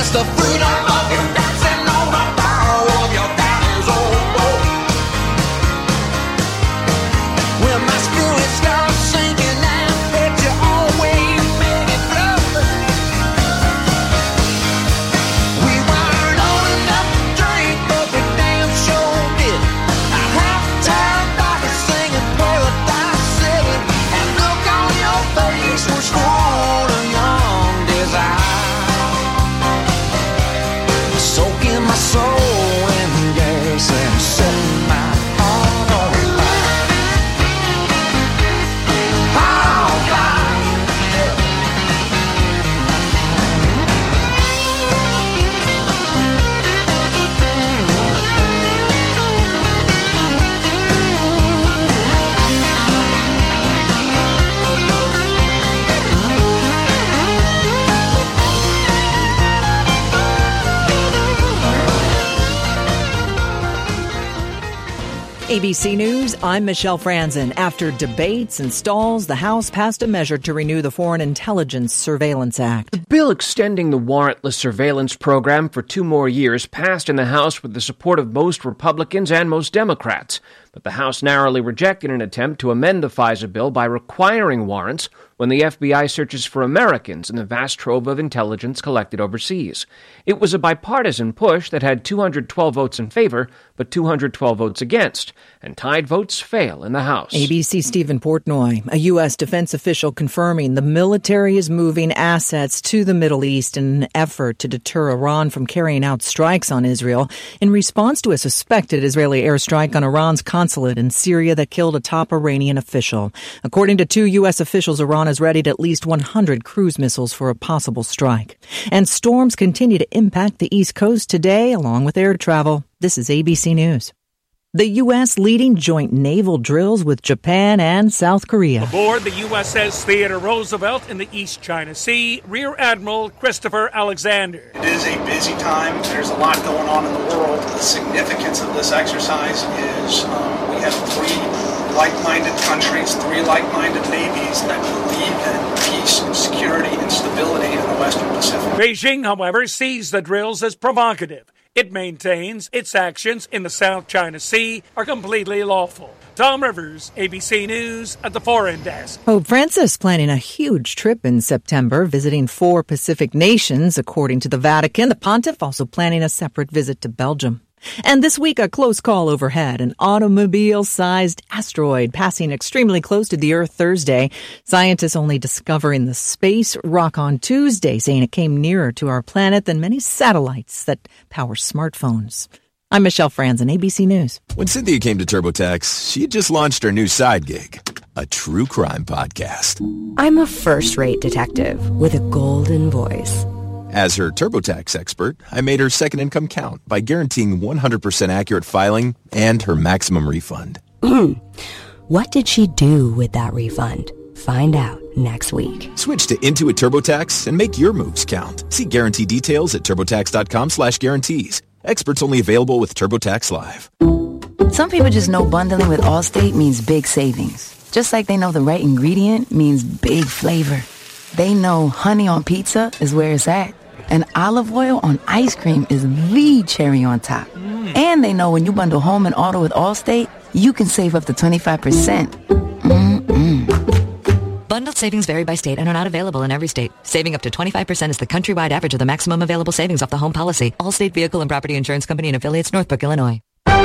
It's the freedom of you dancing on the power of your daddy's old boat. When my spirit starts sinking, I bet you always make it through. We weren't old enough to drink, but we damn sure did. A half-time body singing Paradise City, and look on your face was full of young desire. Soaking my soul in gas and setting my heart on fire. On fire. ABC News, I'm Michelle Franzen. After debates and stalls, the House passed a measure to renew the Foreign Intelligence Surveillance Act. The bill extending the warrantless surveillance program for 2 more years passed in the House with the support of most Republicans and most Democrats. But the House narrowly rejected an attempt to amend the FISA bill by requiring warrants when the FBI searches for Americans in the vast trove of intelligence collected overseas. It was a bipartisan push that had 212 votes in favor, but 212 votes against, and tied votes fail in the House. ABC Stephen Portnoy, a U.S. defense official confirming the military is moving assets to the Middle East in an effort to deter Iran from carrying out strikes on Israel in response to a suspected Israeli airstrike on Iran's consulate in Syria that killed a top Iranian official. According to 2 U.S. officials, Iran has readied at least 100 cruise missiles for a possible strike. And storms continue to impact the East Coast today, along with air travel. This is ABC News. The U.S. leading joint naval drills with Japan and South Korea. Aboard the USS Theodore Roosevelt in the East China Sea, Rear Admiral Christopher Alexander. It is a busy time. There's a lot going on in the world. The significance of this exercise is we have 3 like-minded countries, 3 like-minded navies that believe in peace and security and stability in the Western Pacific. Beijing, however, sees the drills as provocative. It maintains its actions in the South China Sea are completely lawful. Tom Rivers, ABC News at the Foreign Desk. Pope Francis planning a huge trip in September, visiting 4 Pacific nations, according to the Vatican. The pontiff also planning a separate visit to Belgium. And this week, a close call overhead, an automobile-sized asteroid passing extremely close to the Earth Thursday. Scientists only discovering the space rock on Tuesday, saying it came nearer to our planet than many satellites that power smartphones. I'm Michelle Franzen, ABC News. When Cynthia came to TurboTax, she had just launched her new side gig, a true crime podcast. I'm a first-rate detective with a golden voice. As her TurboTax expert, I made her second income count by guaranteeing 100% accurate filing and her maximum refund. What did she do with that refund? Find out next week. Switch to Intuit TurboTax and make your moves count. See guarantee details at TurboTax.com/guarantees. Experts only available with TurboTax Live. Some people just know bundling with Allstate means big savings. Just like they know the right ingredient means big flavor. They know honey on pizza is where it's at. And olive oil on ice cream is the cherry on top. And they know when you bundle home and auto with Allstate, you can save up to 25%. Bundled savings vary by state and are not available in every state. Saving up to 25% is the countrywide average of the maximum available savings off the home policy. Allstate Vehicle and Property Insurance Company and affiliates, Northbrook, Illinois.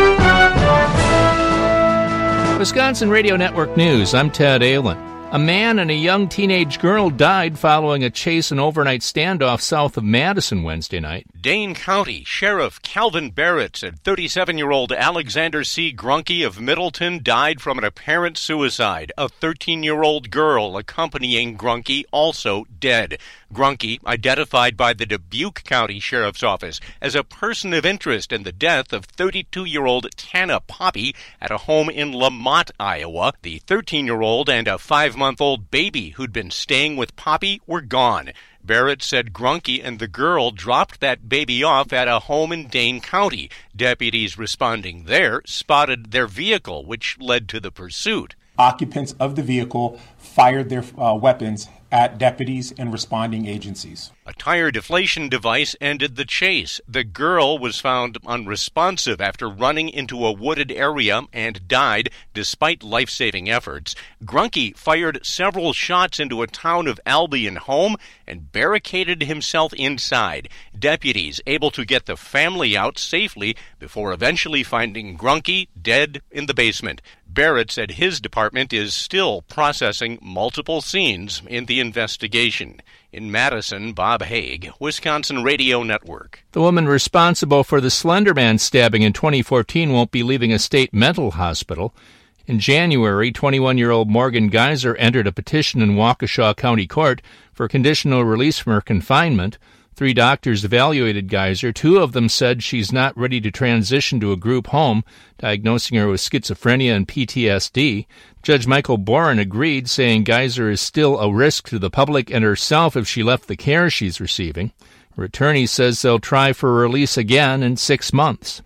Wisconsin Radio Network News, I'm Ted Ahlin. A man and a young teenage girl died following a chase and overnight standoff south of Madison Wednesday night. Dane County Sheriff Calvin Barrett said 37-year-old Alexander C. Grunke of Middleton died from an apparent suicide. A 13-year-old girl accompanying Grunke also dead. Grunke, identified by the Dubuque County Sheriff's Office as a person of interest in the death of 32-year-old Tana Poppy at a home in Lamont, Iowa. The 13-year-old and a 5-month-old baby who'd been staying with Poppy were gone. Barrett said Grunke and the girl dropped that baby off at a home in Dane County. Deputies responding there spotted their vehicle, which led to the pursuit. Occupants of the vehicle fired their weapons at deputies and responding agencies. A tire deflation device ended the chase. The girl was found unresponsive after running into a wooded area and died despite life-saving efforts. Grunke fired several shots into a town of Albion home and barricaded himself inside. Deputies able to get the family out safely before eventually finding Grunke dead in the basement. Barrett said his department is still processing multiple scenes in the investigation. In Madison, Bob Haig, Wisconsin Radio Network. The woman responsible for the Slenderman stabbing in 2014 won't be leaving a state mental hospital. In January, 21-year-old Morgan Geyser entered a petition in Waukesha County Court for conditional release from her confinement. 3 doctors evaluated Geyser. 2 of them said she's not ready to transition to a group home, diagnosing her with schizophrenia and PTSD. Judge Michael Boren agreed, saying Geyser is still a risk to the public and herself if she left the care she's receiving. Her attorney says they'll try for release again in 6 months.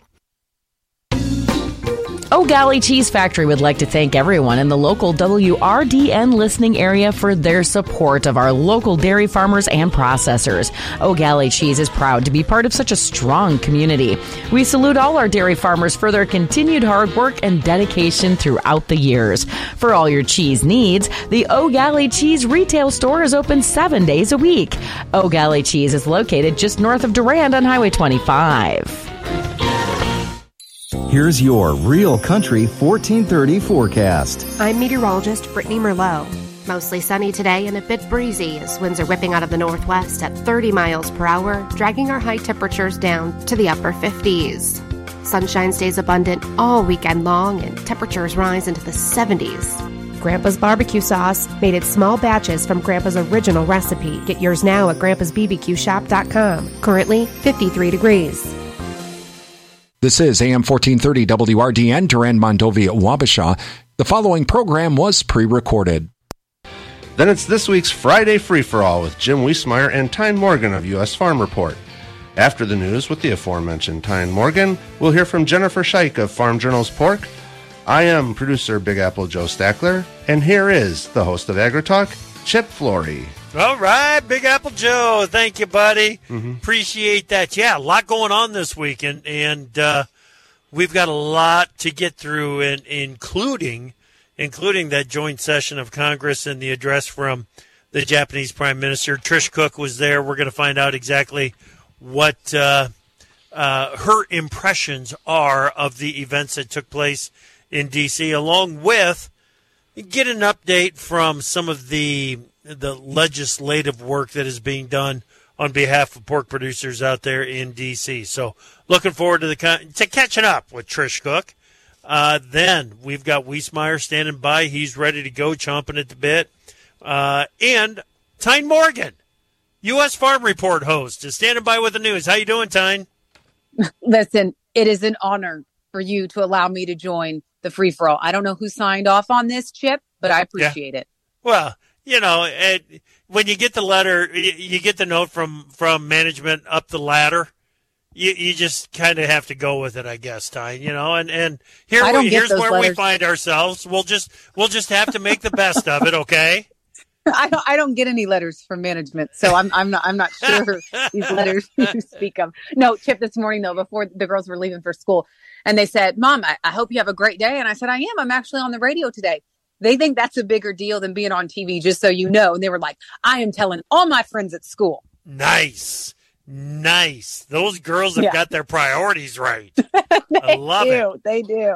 O'Galley Cheese Factory would like to thank everyone in the local WRDN listening area for their support of our local dairy farmers and processors. O'Galley Cheese is proud to be part of such a strong community. We salute all our dairy farmers for their continued hard work and dedication throughout the years. For all your cheese needs, the O'Galley Cheese retail store is open 7 days a week. O'Galley Cheese is located just north of Durand on Highway 25. Here's your Real Country 1430 forecast. I'm meteorologist Brittany Merlot. Mostly sunny today and a bit breezy as winds are whipping out of the northwest at 30 miles per hour, dragging our high temperatures down to the upper 50s. Sunshine stays abundant all weekend long and temperatures rise into the 70s. Grandpa's barbecue sauce, made in small batches from Grandpa's original recipe. Get yours now at grandpasbbqshop.com. Currently 53 degrees. This is AM 1430 WRDN, Durand, Mondovi, Wabasha. The following program was pre-recorded. Then it's this week's Friday Free-For-All with Jim Wiesmeyer and Tyne Morgan of U.S. Farm Report. After the news with the aforementioned Tyne Morgan, we'll hear from Jennifer Scheich of Farm Journal's Pork. I am producer Big Apple Joe Stackler, and here is the host of AgriTalk, Chip Flory. All right, Big Apple Joe. Thank you, buddy. Appreciate that. Yeah, a lot going on this week, and we've got a lot to get through, including that joint session of Congress and the address from the Japanese Prime Minister. Trish Cook was there. We're going to find out exactly what her impressions are of the events that took place in D.C., along with get an update from some of the legislative work that is being done on behalf of pork producers out there in D.C. So looking forward to catching up with Trish Cook. Then we've got Wiesmeyer standing by. He's ready to go, chomping at the bit. And Tyne Morgan, U.S. Farm Report host, is standing by with the news. How you doing, Tyne? Listen, it is an honor for you to allow me to join the free-for-all. I don't know who signed off on this, Chip, but I appreciate it. Well, you know, when you get the letter, you get the note from management up the ladder, you just kind of have to go with it, I guess, Tyne, you know, and here's where letters. We find ourselves. We'll just have to make the best of it, okay? I don't get any letters from management, so I'm not sure these letters you speak of. No, Chip, this morning though, before the girls were leaving for school, and they said, "Mom, I hope you have a great day." And I said, "I am. I'm actually on the radio today." They think that's a bigger deal than being on TV, just so you know. And they were like, "I am telling all my friends at school." Nice. Those girls have got their priorities right. I love it. They do.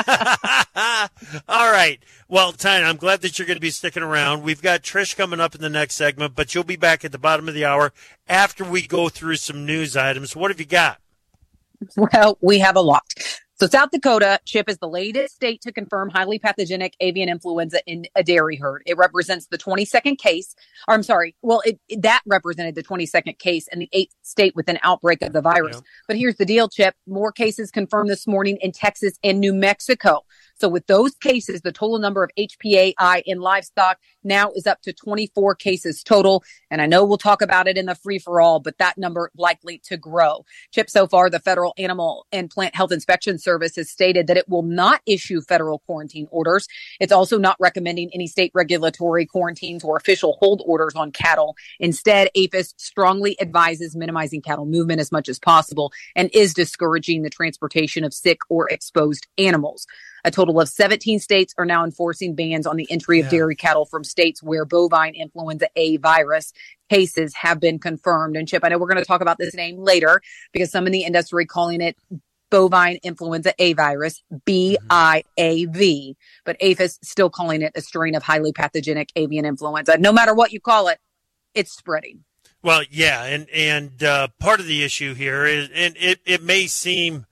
All right. Well, Tyne, I'm glad that you're going to be sticking around. We've got Trish coming up in the next segment, but you'll be back at the bottom of the hour after we go through some news items. What have you got? Well, we have a lot. So South Dakota, Chip, is the latest state to confirm highly pathogenic avian influenza in a dairy herd. It represents the 22nd case. Or I'm sorry. Well, that represented the 22nd case in the 8th state with an outbreak of the virus. But here's the deal, Chip. More cases confirmed this morning in Texas and New Mexico. So with those cases, the total number of HPAI in livestock now is up to 24 cases total. And I know we'll talk about it in the free-for-all, but that number likely to grow. Chip, so far, the Federal Animal and Plant Health Inspection Service has stated that it will not issue federal quarantine orders. It's also not recommending any state regulatory quarantines or official hold orders on cattle. Instead, APHIS strongly advises minimizing cattle movement as much as possible and is discouraging the transportation of sick or exposed animals. A total of 17 states are now enforcing bans on the entry of dairy cattle from states where bovine influenza A virus cases have been confirmed. And Chip, I know we're going to talk about this name later because some in the industry calling it bovine influenza A virus, BIAV, but APHIS still calling it a strain of highly pathogenic avian influenza. No matter what you call it, it's spreading. Well, yeah, and part of the issue here is, and it may seem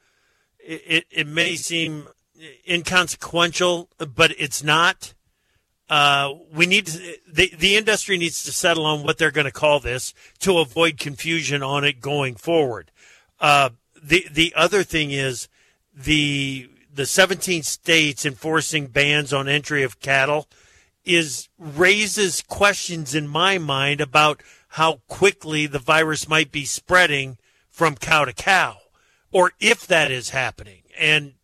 inconsequential, but it's not. We need to, the industry needs to settle on what they're going to call this to avoid confusion on it going forward. The other thing is the 17 states enforcing bans on entry of cattle raises questions in my mind about how quickly the virus might be spreading from cow to cow, or if that is happening. And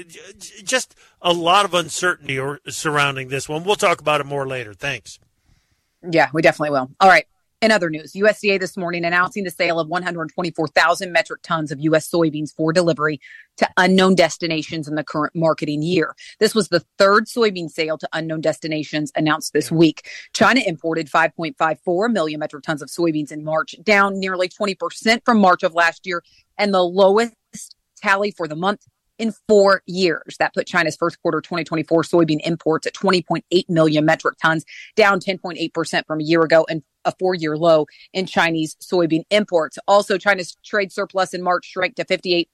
just a lot of uncertainty surrounding this one. We'll talk about it more later. Thanks. Yeah, we definitely will. All right. In other news, USDA this morning announcing the sale of 124,000 metric tons of U.S. soybeans for delivery to unknown destinations in the current marketing year. This was the third soybean sale to unknown destinations announced this week. China imported 5.54 million metric tons of soybeans in March, down nearly 20% from March of last year, and the lowest tally for the month in 4 years. That put China's first quarter 2024 soybean imports at 20.8 million metric tons, down 10.8% from a year ago, and a 4-year low in Chinese soybean imports. Also, China's trade surplus in March shrank to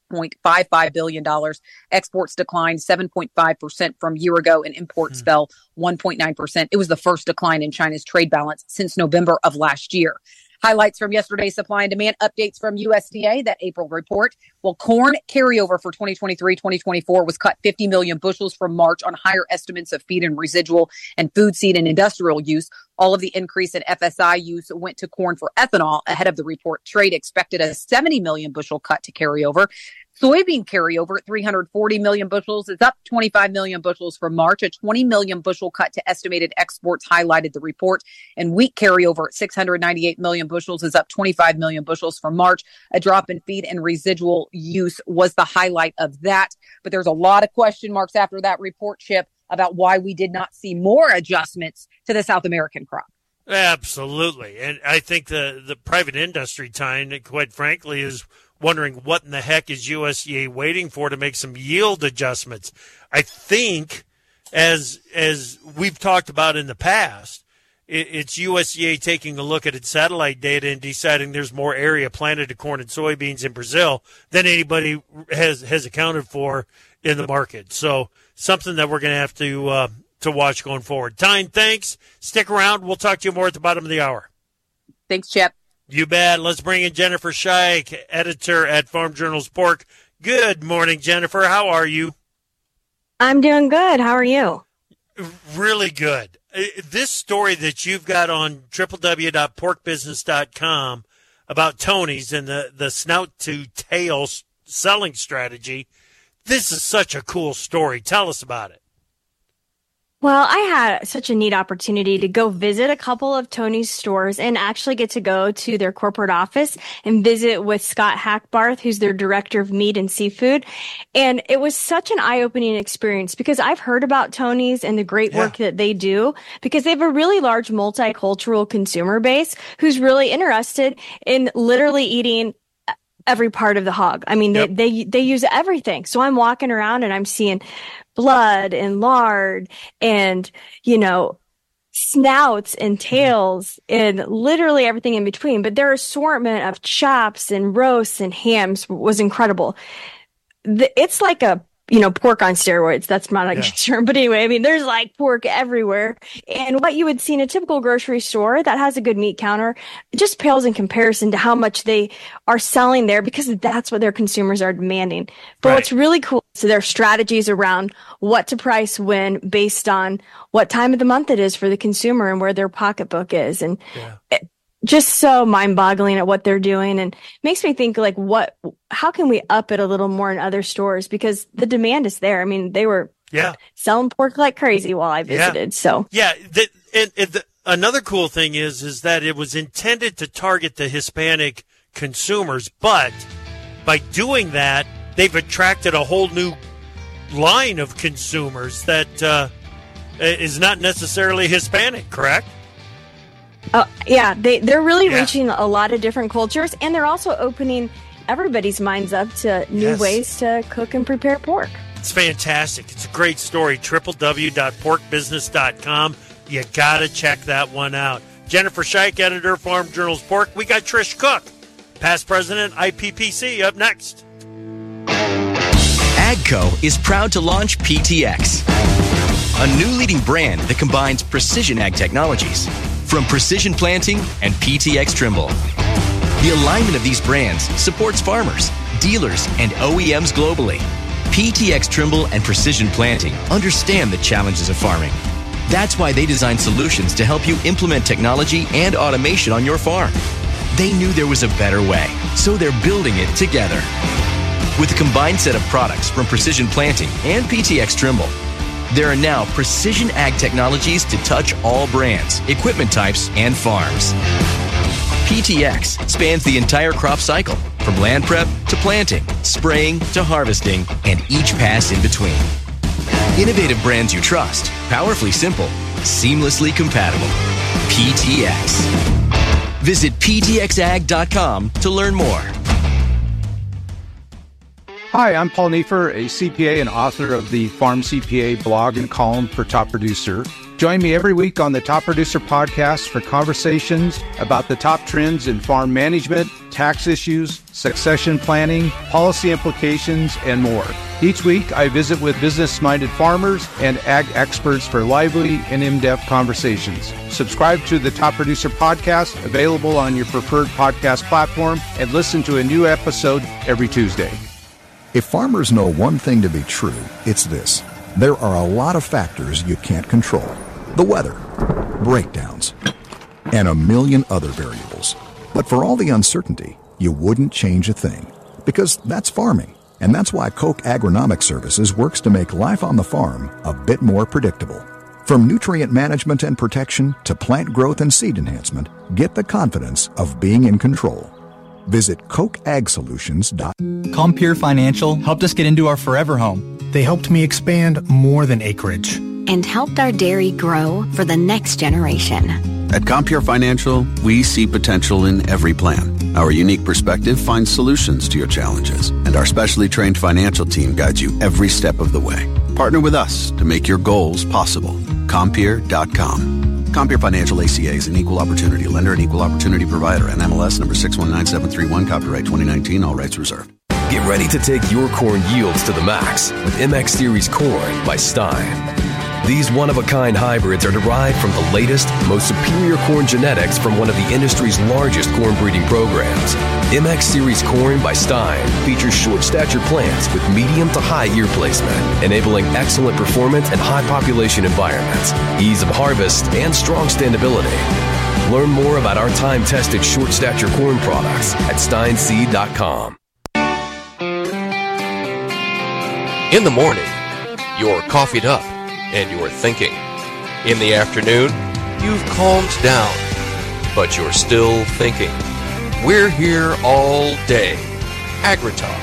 $58.55 billion. Exports declined 7.5% from a year ago, and imports fell 1.9%. It was the first decline in China's trade balance since November of last year. Highlights from yesterday's supply and demand updates from USDA, that April report. Well, corn carryover for 2023-2024 was cut 50 million bushels from March on higher estimates of feed and residual and food seed and industrial use. All of the increase in FSI use went to corn for ethanol. Ahead of the report, trade expected a 70 million bushel cut to carryover. Soybean carryover at 340 million bushels is up 25 million bushels from March. A 20 million bushel cut to estimated exports highlighted the report. And wheat carryover at 698 million bushels is up 25 million bushels from March. A drop in feed and residual use was the highlight of that. But there's a lot of question marks after that report, Chip, about why we did not see more adjustments to the South American crop. Absolutely. And I think the private industry, Tyne, quite frankly, is wondering what in the heck is USDA waiting for to make some yield adjustments. I think, as we've talked about in the past, it's USDA taking a look at its satellite data and deciding there's more area planted to corn and soybeans in Brazil than anybody has accounted for in the market. So something that we're going to have to watch going forward. Tyne, thanks. Stick around. We'll talk to you more at the bottom of the hour. Thanks, Chip. You bet. Let's bring in Jennifer Scheich, editor at Farm Journal's Pork. Good morning, Jennifer. How are you? I'm doing good. How are you? Really good. This story that you've got on www.porkbusiness.com about Tony's and the snout to tail selling strategy, this is such a cool story. Tell us about it. Well, I had such a neat opportunity to go visit a couple of Tony's stores and actually get to go to their corporate office and visit with Scott Hackbarth, who's their director of meat and seafood. And it was such an eye-opening experience because I've heard about Tony's and the great work that they do because they have a really large multicultural consumer base who's really interested in literally eating every part of the hog. I mean, they use everything. So I'm walking around and I'm seeing blood and lard and, snouts and tails and literally everything in between. But their assortment of chops and roasts and hams was incredible. It's like a pork on steroids. That's not a good term. But anyway, I mean, there's like pork everywhere. And what you would see in a typical grocery store that has a good meat counter just pales in comparison to how much they are selling there because that's what their consumers are demanding. But what's really cool So there are strategies around what to price when based on what time of the month it is for the consumer and where their pocketbook is. And just so mind-boggling at what they're doing, and makes me think like, how can we up it a little more in other stores, because the demand is there. I mean, they were selling pork like crazy while I visited. So another cool thing is that it was intended to target the Hispanic consumers, but by doing that, they've attracted a whole new line of consumers that is not necessarily Hispanic, correct? They're really reaching a lot of different cultures, and they're also opening everybody's minds up to new ways to cook and prepare pork. It's fantastic. It's a great story. www.porkbusiness.com. You got to check that one out. Jennifer Scheich, editor, Farm Journal's Pork. We got Trish Cook, past president, IPPC, up next. AGCO is proud to launch PTX, a new leading brand that combines precision ag technologies from Precision Planting and PTX Trimble. The alignment of these brands supports farmers, dealers, and OEMs globally. PTX Trimble and Precision Planting understand the challenges of farming. That's why they designed solutions to help you implement technology and automation on your farm. They knew there was a better way, so they're building it together. With a combined set of products from Precision Planting and PTX Trimble, there are now precision ag technologies to touch all brands, equipment types, and farms. PTX spans the entire crop cycle, from land prep to planting, spraying to harvesting, and each pass in between. Innovative brands you trust, powerfully simple, seamlessly compatible. PTX. Visit ptxag.com to learn more. Hi, I'm Paul Neiffer, a CPA and author of the Farm CPA blog and column for Top Producer. Join me every week on the Top Producer podcast for conversations about the top trends in farm management, tax issues, succession planning, policy implications, and more. Each week, I visit with business-minded farmers and ag experts for lively and in-depth conversations. Subscribe to the Top Producer podcast, available on your preferred podcast platform, and listen to a new episode every Tuesday. If farmers know one thing to be true, it's this. There are a lot of factors you can't control. The weather, breakdowns, and a million other variables. But for all the uncertainty, you wouldn't change a thing. Because that's farming. And that's why Koch Agronomic Services works to make life on the farm a bit more predictable. From nutrient management and protection to plant growth and seed enhancement, get the confidence of being in control. Visit KochAgSolutions.com. Compeer Financial helped us get into our forever home. They helped me expand more than acreage. And helped our dairy grow for the next generation. At Compeer Financial, we see potential in every plan. Our unique perspective finds solutions to your challenges, and our specially trained financial team guides you every step of the way. Partner with us to make your goals possible. Compeer.com. Compeer Financial ACA is an equal opportunity lender and equal opportunity provider. NMLS number 619731, copyright 2019, all rights reserved. Get ready to take your corn yields to the max with MX Series Corn by Stein. These one-of-a-kind hybrids are derived from the latest, most superior corn genetics from one of the industry's largest corn breeding programs. MX Series Corn by Stein features short-stature plants with medium to high ear placement, enabling excellent performance in high population environments, ease of harvest, and strong standability. Learn more about our time-tested short-stature corn products at steinseed.com. In the morning, you're coffeeed up and you're thinking. In the afternoon, you've calmed down, but you're still thinking. We're here all day. AgriTalk.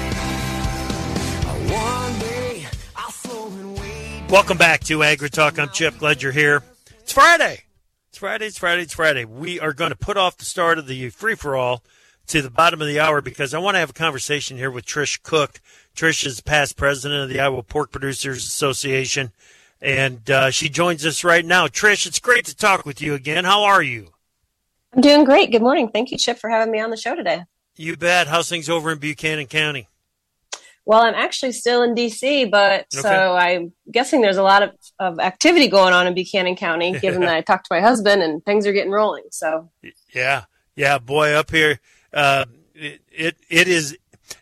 Welcome back to AgriTalk. I'm Chip. Glad you're here. It's Friday. It's Friday. We are going to put off the start of the free-for-all to the bottom of the hour because I want to have a conversation here with Trish Cook. Trish is past president of the Iowa Pork Producers Association, and she joins us right now. Trish, it's great to talk with you again. How are you? I'm doing great. Good morning. Thank you, Chip, for having me on the show today. You bet. How's things over in Buchanan County? Well, I'm actually still in D.C., but Okay. So I'm guessing there's a lot of activity going on in Buchanan County, given that I talked to my husband and things are getting rolling. So Yeah, boy, up here, it is.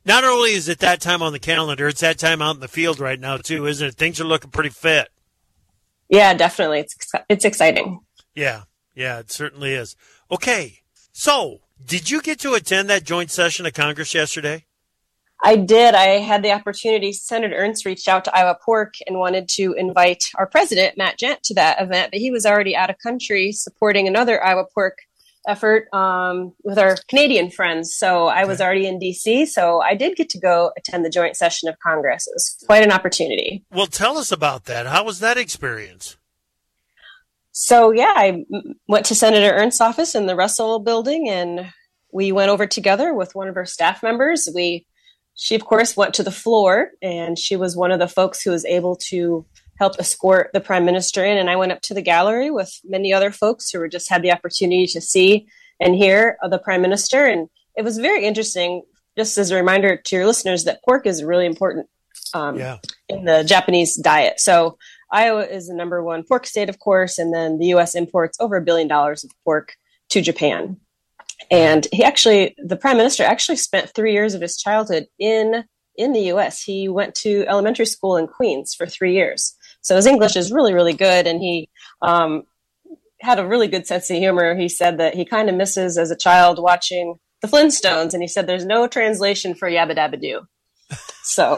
Not only is it that time on the calendar, it's that time out in the field right now, too, isn't it? Things are looking pretty fit. Yeah, definitely. It's exciting. Yeah, it certainly is. Okay, so did you get to attend that joint session of Congress yesterday? I did. I had the opportunity. Senator Ernst reached out to Iowa Pork and wanted to invite our president, Matt Gent, to that event, but he was already out of country supporting another Iowa Pork effort with our Canadian friends. So I was already in D.C., so I did get to go attend the joint session of Congress. It was quite an opportunity. Well, tell us about that. How was that experience? So, I went to Senator Ernst's office in the Russell building, and we went over together with one of our staff members. She, of course, went to the floor, and she was one of the folks who was able to help escort the prime minister in. And I went up to the gallery with many other folks who just had the opportunity to see and hear the prime minister. And it was very interesting, just as a reminder to your listeners, that pork is really important in the Japanese diet. So Iowa is the number one pork state, of course, and then the U.S. imports over $1 billion of pork to Japan. And the prime minister actually spent 3 years of his childhood in the U.S. He went to elementary school in Queens for 3 years. So his English is really, really good. And he had a really good sense of humor. He said that he kind of misses as a child watching the Flintstones. And he said there's no translation for Yabba Dabba Doo. So.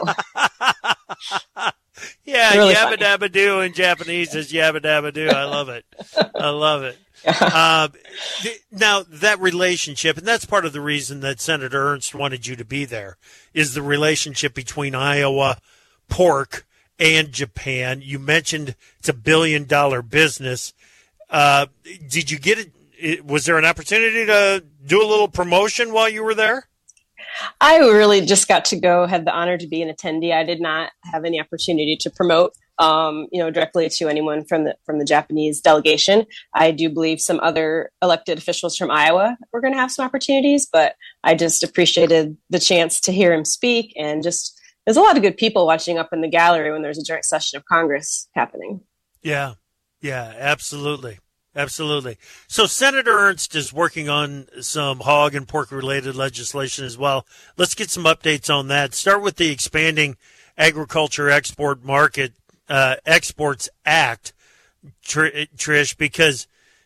Yeah, really Yabba funny. Dabba Doo in Japanese is Yabba Dabba Doo. I love it. I love it. Now, that relationship, and that's part of the reason that Senator Ernst wanted you to be there, is the relationship between Iowa pork and Japan. You mentioned it's $1 billion business. Did you get it? Was there an opportunity to do a little promotion while you were there? I really just got to go, had the honor to be an attendee. I did not have any opportunity to promote, directly to anyone from the Japanese delegation. I do believe some other elected officials from Iowa were going to have some opportunities, but I just appreciated the chance to hear him speak. And just, there's a lot of good people watching up in the gallery when there's a joint session of Congress happening. Yeah, absolutely. Absolutely. So Senator Ernst is working on some hog and pork related legislation as well. Let's get some updates on that. Start with the expanding agriculture export market exports act, Trish, because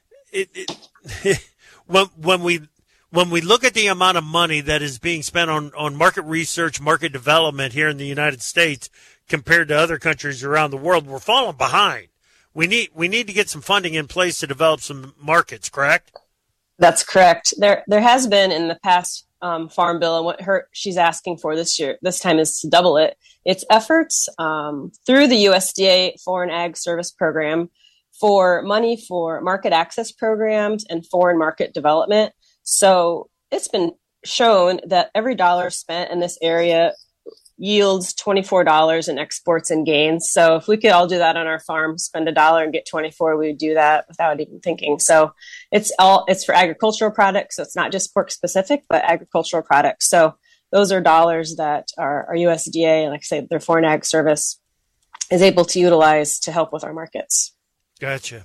when we look at the amount of money that is being spent on market research, market development here in the United States compared to other countries around the world, we're falling behind. We need to get some funding in place to develop some markets, correct? That's correct. There has been in the past Farm Bill, and what she's asking for this time is to double it. It's efforts through the USDA Foreign Ag Service Program for money for market access programs and foreign market development. So it's been shown that every dollar spent in this area yields $24 in exports and gains. So if we could all do that on our farm, spend $1 and get 24, we would do that without even thinking. So it's for agricultural products. So it's not just pork specific, but agricultural products. So those are dollars that our USDA, like I say, their Foreign Ag Service is able to utilize to help with our markets. Gotcha.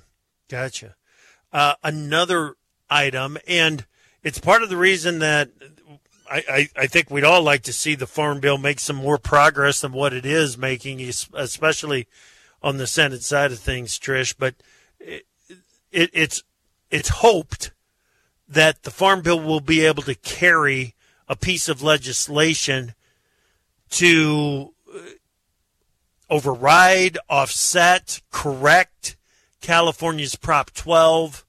Another item, and it's part of the reason that I think we'd all like to see the Farm Bill make some more progress than what it is making, especially on the Senate side of things, Trish. But it's hoped that the Farm Bill will be able to carry a piece of legislation to override, offset, correct California's Prop 12,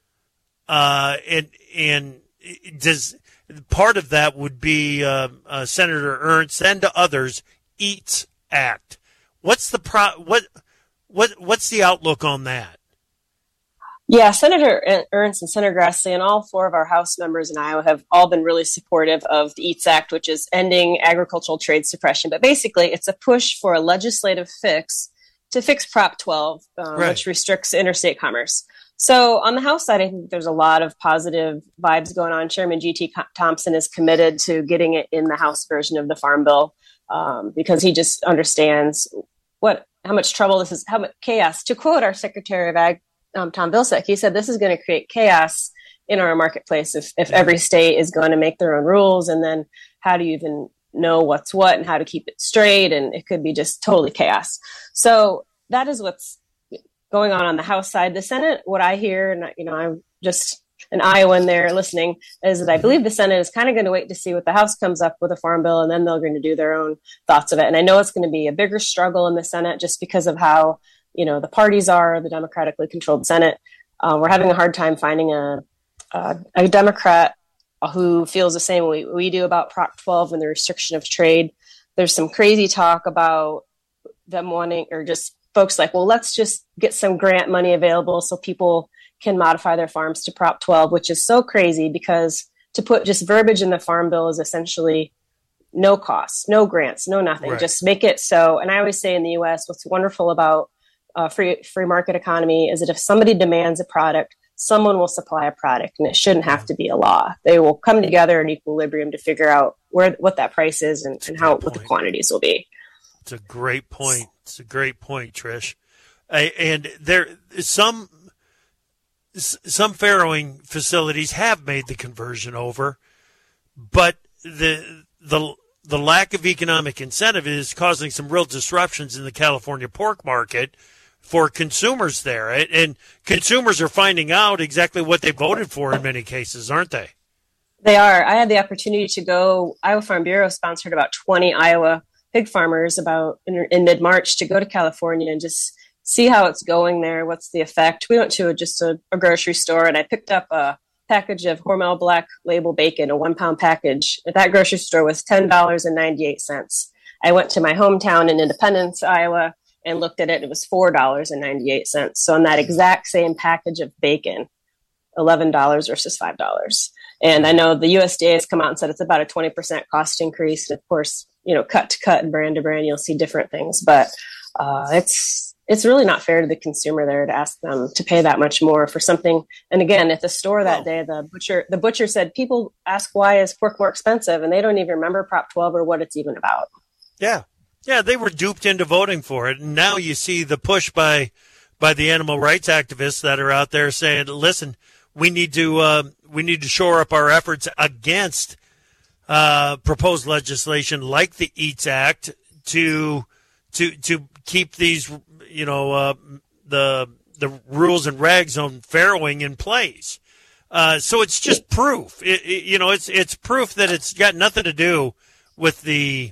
and does. Part of that would be Senator Ernst and to others EATS Act. What's the what's the outlook on that? Yeah, Senator Ernst and Senator Grassley and all four of our House members in Iowa have all been really supportive of the EATS Act, which is ending agricultural trade suppression. But basically, it's a push for a legislative fix to fix Prop 12, which restricts interstate commerce. So on the House side, I think there's a lot of positive vibes going on. Chairman G.T. Thompson is committed to getting it in the House version of the Farm Bill because he just understands how much trouble this is, how much chaos. To quote our Secretary of Ag, Tom Vilsack, he said this is going to create chaos in our marketplace if every state is going to make their own rules. And then how do you even know what's what and how to keep it straight, and it could be just totally chaos. So that is what's going on the House side. The Senate, what I hear, and I'm just an Iowan there listening, is that I believe the Senate is kind of going to wait to see what the House comes up with a farm bill, and then they're going to do their own thoughts of it. And I know it's going to be a bigger struggle in the Senate just because of how, the parties are, the democratically controlled Senate. We're having a hard time finding a Democrat who feels the same way we do about Prop 12 and the restriction of trade. There's some crazy talk about them wanting, or just folks like, well, let's just get some grant money available so people can modify their farms to Prop 12, which is so crazy because to put just verbiage in the farm bill is essentially no costs, no grants, no nothing. Right. Just make it so. And I always say in the U.S., what's wonderful about free market economy is that if somebody demands a product, someone will supply a product, and it shouldn't have to be a law. They will come together in equilibrium to figure out what that price is and what the quantities will be. It's a great point. It's a great point, Trish. And there some farrowing facilities have made the conversion over, but the lack of economic incentive is causing some real disruptions in the California pork market for consumers there. And consumers are finding out exactly what they voted for in many cases, aren't they? They are. I had the opportunity to go. Iowa Farm Bureau sponsored about 20 Iowa pig farmers in mid-March to go to California and just see how it's going there. What's the effect? We went to just a grocery store, and I picked up a package of Hormel Black Label bacon, a 1-pound package. At that grocery store was $10.98. I went to my hometown in Independence, Iowa, and looked at it. It was $4.98. So on that exact same package of bacon, $11 versus $5. And I know the USDA has come out and said it's about a 20% cost increase. And of course, cut to cut and brand to brand, you'll see different things. But it's really not fair to the consumer there to ask them to pay that much more for something. And again, at the store that day, the butcher said, people ask why is pork more expensive, and they don't even remember Prop 12 or what it's even about. Yeah. Yeah, they were duped into voting for it. And now you see the push by the animal rights activists that are out there saying, listen, we need to shore up our efforts against proposed legislation like the EATS Act to keep these, the rules and regs on farrowing in place. So it's just proof. It's proof that it's got nothing to do with the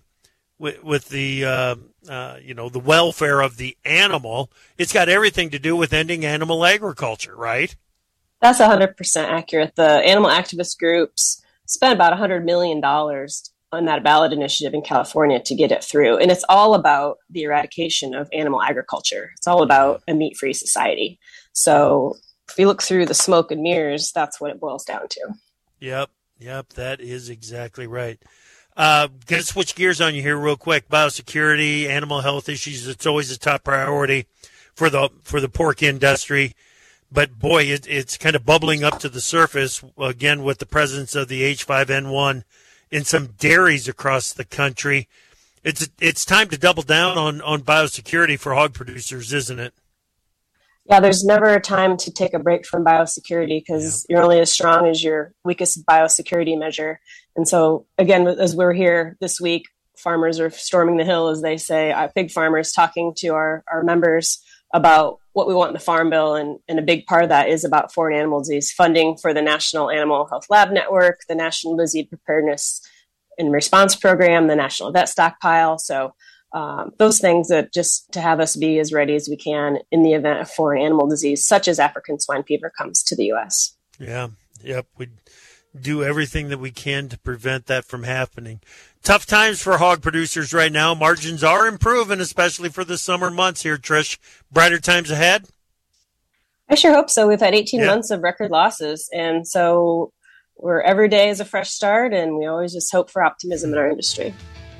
welfare of the animal. It's got everything to do with ending animal agriculture, right? That's 100% accurate. The animal activist groups spent about $100 million on that ballot initiative in California to get it through. And it's all about the eradication of animal agriculture. It's all about a meat-free society. So if you look through the smoke and mirrors, that's what it boils down to. Yep, that is exactly right. Going to switch gears on you here real quick. Biosecurity, animal health issues, it's always a top priority for the pork industry. But, boy, it's kind of bubbling up to the surface, again, with the presence of the H5N1 in some dairies across the country. It's time to double down on biosecurity for hog producers, isn't it? Yeah, there's never a time to take a break from biosecurity because you're only as strong as your weakest biosecurity measure. And so, again, as we're here this week, farmers are storming the hill, as they say, pig farmers talking to our members about what we want in the Farm Bill. And a big part of that is about foreign animal disease funding for the National Animal Health Lab Network, the National Disease Preparedness and Response Program, the National Vet Stockpile. So those things that just to have us be as ready as we can in the event of foreign animal disease, such as African swine fever, comes to the U.S. Yeah. Yep. We do everything that we can to prevent that from happening. Tough times for hog producers right now. Margins are improving, especially for the summer months here, Trish. Brighter times ahead? I sure hope so. We've had 18 months of record losses, and so every day is a fresh start, and we always just hope for optimism in our industry.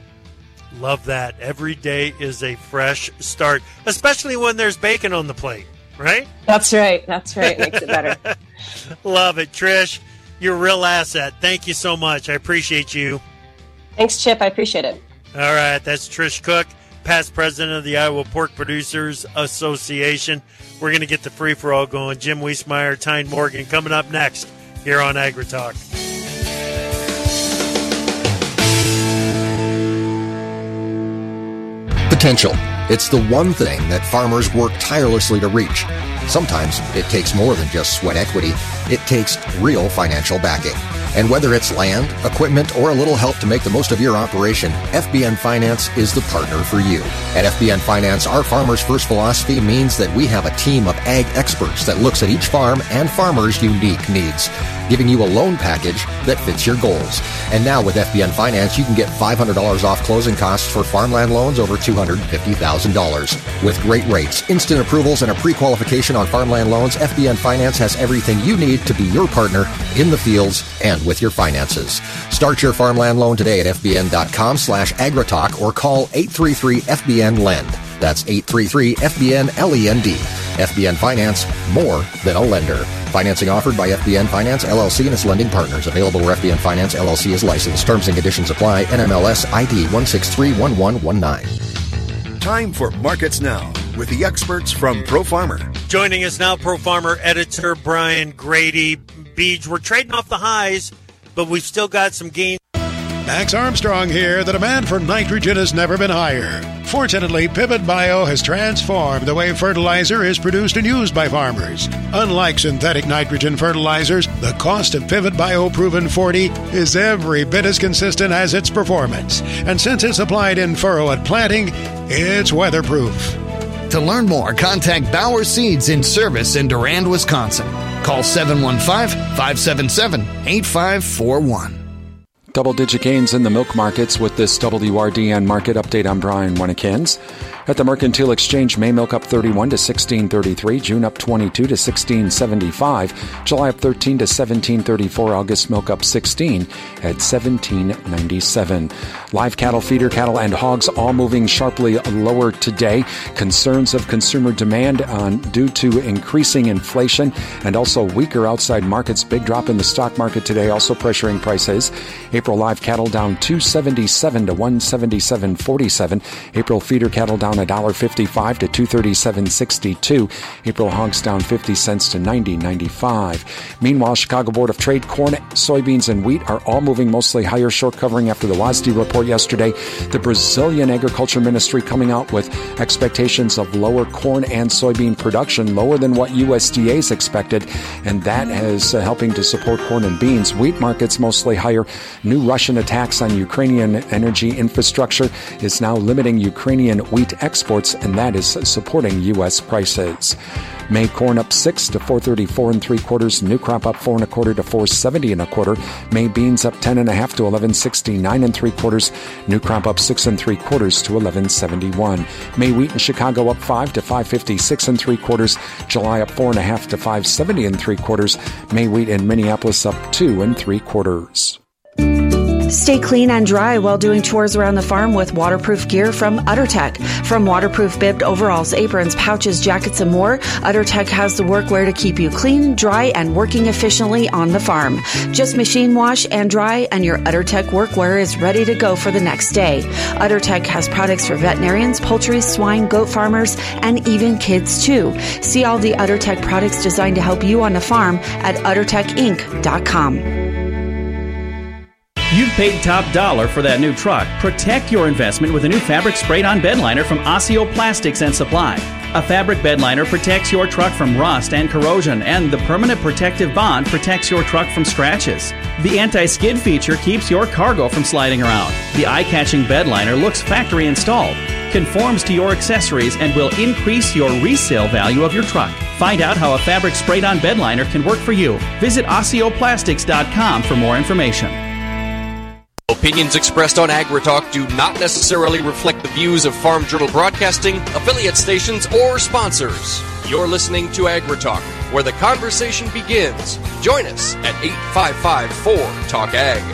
Love that. Every day is a fresh start, especially when there's bacon on the plate, right? That's right. Makes it better. Love it, Trish. You're a real asset. Thank you so much. I appreciate you. Thanks, Chip. I appreciate it. All right. That's Trish Cook, past president of the Iowa Pork Producers Association. We're going to get the free-for-all going. Jim Wiesmeyer, Tyne Morgan coming up next here on AgriTalk. Potential. It's the one thing that farmers work tirelessly to reach. Sometimes it takes more than just sweat equity. It takes real financial backing. And whether it's land, equipment, or a little help to make the most of your operation, FBN Finance is the partner for you. At FBN Finance, our Farmers First philosophy means that we have a team of ag experts that looks at each farm and farmer's unique needs, giving you a loan package that fits your goals. And now with FBN Finance, you can get $500 off closing costs for farmland loans over $250,000. With great rates, instant approvals, and a pre-qualification on farmland loans, FBN Finance has everything you need to be your partner in the fields and with your finances. Start your farmland loan today at fbn.com/agritalk or call 833-FBN-LEND. That's 833-FBN-LEND. FBN Finance, more than a lender. Financing offered by FBN Finance, LLC and its lending partners. Available where FBN Finance, LLC is licensed. Terms and conditions apply. NMLS ID 1631119. Time for Markets Now with the experts from Pro Farmer. Joining us now, Pro Farmer editor Brian Grady. Beej, we're trading off the highs, but we've still got some gains. Max Armstrong here. The demand for nitrogen has never been higher. Fortunately, Pivot Bio has transformed the way fertilizer is produced and used by farmers. Unlike synthetic nitrogen fertilizers, the cost of Pivot Bio Proven 40 is every bit as consistent as its performance. And since it's applied in furrow at planting, it's weatherproof. To learn more, contact Bauer Seeds in service in Durand, Wisconsin. Call 715-577-8541. Double-digit gains in the milk markets with this WRDN market update. I'm Brian Winnekins. At the Mercantile Exchange, May milk up 31 to 16.33, June up 22 to 16.75, July up 13 to 17.34, August milk up 16 at 17.97. Live cattle, feeder cattle, and hogs all moving sharply lower today. Concerns of consumer demand due to increasing inflation and also weaker outside markets. Big drop in the stock market today, also pressuring prices. April live cattle down 277 to 177.47. April feeder cattle down $1.55 to 237.62. April hogs down 50 cents to 90.95. Meanwhile, Chicago Board of Trade corn, soybeans, and wheat are all moving mostly higher, short covering after the WASDE report yesterday. The Brazilian Agriculture Ministry coming out with expectations of lower corn and soybean production, lower than what USDA's expected, and that is helping to support corn and beans. Wheat markets mostly higher. New Russian attacks on Ukrainian energy infrastructure is now limiting Ukrainian wheat exports, and that is supporting U.S. prices. May corn up 6 to 434 3/4. New crop up 4 1/4 to 470 1/4. May beans up 10 1/2 to 1169 3/4. New crop up 6 3/4 to 1171. May wheat in Chicago up 5 to 556 3/4. July up 4 1/2 to 570 3/4. May wheat in Minneapolis up 2 3/4. Stay clean and dry while doing chores around the farm with waterproof gear from UtterTech. From waterproof bibbed overalls, aprons, pouches, jackets, and more, UtterTech has the workwear to keep you clean, dry, and working efficiently on the farm. Just machine wash and dry, and your UtterTech workwear is ready to go for the next day. UtterTech has products for veterinarians, poultry, swine, goat farmers, and even kids too. See all the UtterTech products designed to help you on the farm at UtterTechInc.com. You've paid top dollar for that new truck. Protect your investment with a new fabric sprayed-on bed liner from Osseo Plastics and Supply. A fabric bed liner protects your truck from rust and corrosion, and the permanent protective bond protects your truck from scratches. The anti-skid feature keeps your cargo from sliding around. The eye-catching bed liner looks factory installed, conforms to your accessories, and will increase your resale value of your truck. Find out how a fabric sprayed-on bed liner can work for you. Visit OsseoPlastics.com for more information. Opinions expressed on AgriTalk do not necessarily reflect the views of Farm Journal Broadcasting, affiliate stations, or sponsors. You're listening to AgriTalk, where the conversation begins. Join us at 855-4-TALK-AG.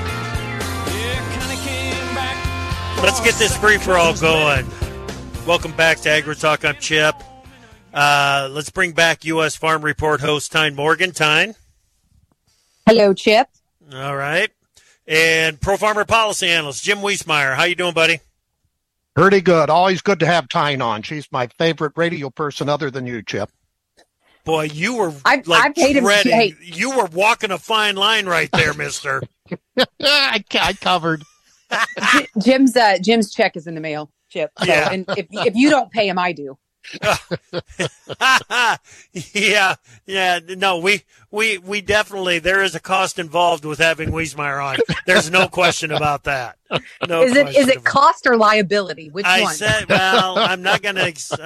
Let's get this free-for-all going. Welcome back to AgriTalk. I'm Chip. Let's bring back U.S. Farm Report host Tyne Morgan. Tyne. Hello, Chip. All right. And Pro Farmer Policy Analyst Jim Wiesmeyer. How you doing, buddy? Pretty good. Always good to have Tyne on. She's my favorite radio person other than you, Chip. Boy, you were I paid him. Hey. You were walking a fine line right there, mister. I covered. Jim's check is in the mail. Chip. So, and if you don't pay him, I do. Yeah. No, we definitely, there is a cost involved with having Wiesmeyer on. There's no question about that. No. Is it cost or liability? Which I one? said, well, I'm not gonna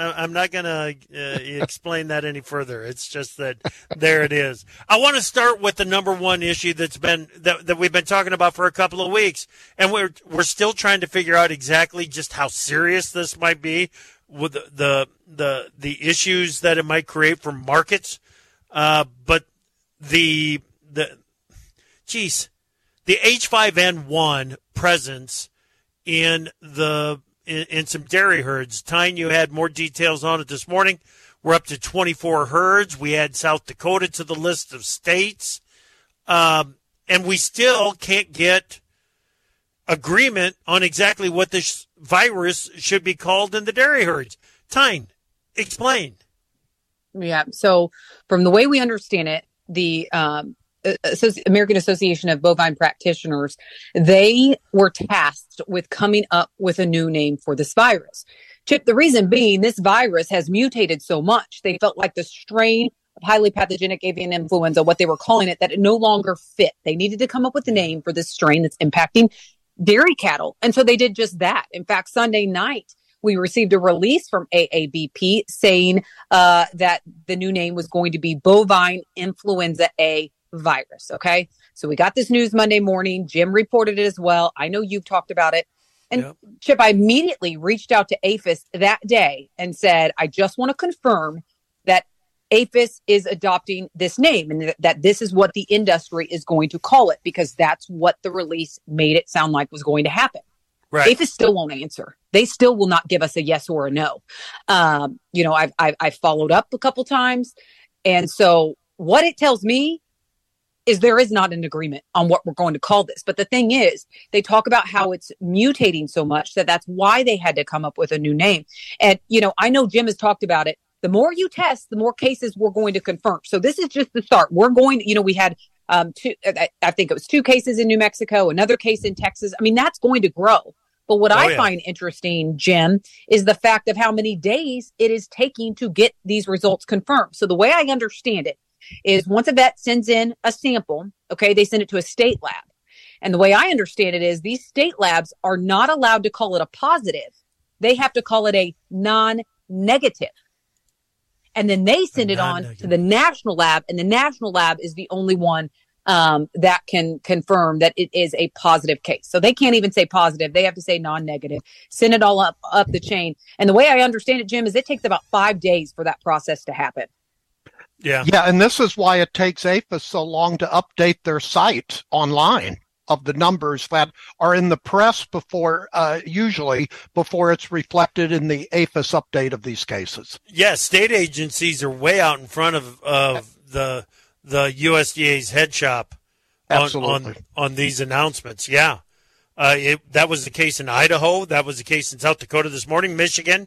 explain that any further. It's just that there it is. I want to start with the number one issue that we've been talking about for a couple of weeks, and we're still trying to figure out exactly just how serious this might be with the issues that it might create for markets. But the H5N1 presence in some dairy herds. Tyne, you had more details on it this morning. We're up to 24 herds. We add South Dakota to the list of states. And we still can't get agreement on exactly what this virus should be called in the dairy herds. Tyne, explain. Yeah. So from the way we understand it, the American Association of Bovine Practitioners, they were tasked with coming up with a new name for this virus. Chip, the reason being this virus has mutated so much, they felt like the strain of highly pathogenic avian influenza, what they were calling it, that it no longer fit. They needed to come up with a name for this strain that's impacting dairy cattle. And so they did just that. In fact, Sunday night, we received a release from AABP saying that the new name was going to be bovine influenza A virus. Okay. So we got this news Monday morning. Jim reported it as well. I know you've talked about it. And yep. Chip, I immediately reached out to APHIS that day and said, I just want to confirm that APHIS is adopting this name and that this is what the industry is going to call it, because that's what the release made it sound like was going to happen. Right. APHIS still won't answer. They still will not give us a yes or a no. I've followed up a couple times. And so what it tells me is there is not an agreement on what we're going to call this. But the thing is, they talk about how it's mutating so much that that's why they had to come up with a new name. And, I know Jim has talked about it. The more you test, the more cases we're going to confirm. So this is just the start. We're going to, we had I think it was 2 cases in New Mexico, another case in Texas. I mean, that's going to grow. But what I find interesting, Jim, is the fact of how many days it is taking to get these results confirmed. So the way I understand it is once a vet sends in a sample, okay, they send it to a state lab. And the way I understand it is these state labs are not allowed to call it a positive. They have to call it a non-negative. And then they send it on to the national lab, and the national lab is the only one that can confirm that it is a positive case. So they can't even say positive. They have to say non-negative, send it all up the chain. And the way I understand it, Jim, is it takes about 5 days for that process to happen. Yeah. Yeah. And this is why it takes APHIS so long to update their site online of the numbers that are in the press usually before it's reflected in the APHIS update of these cases. Yes. State agencies are way out in front of the USDA's head shop on these announcements. Yeah. That was the case in Idaho. That was the case in South Dakota this morning, Michigan.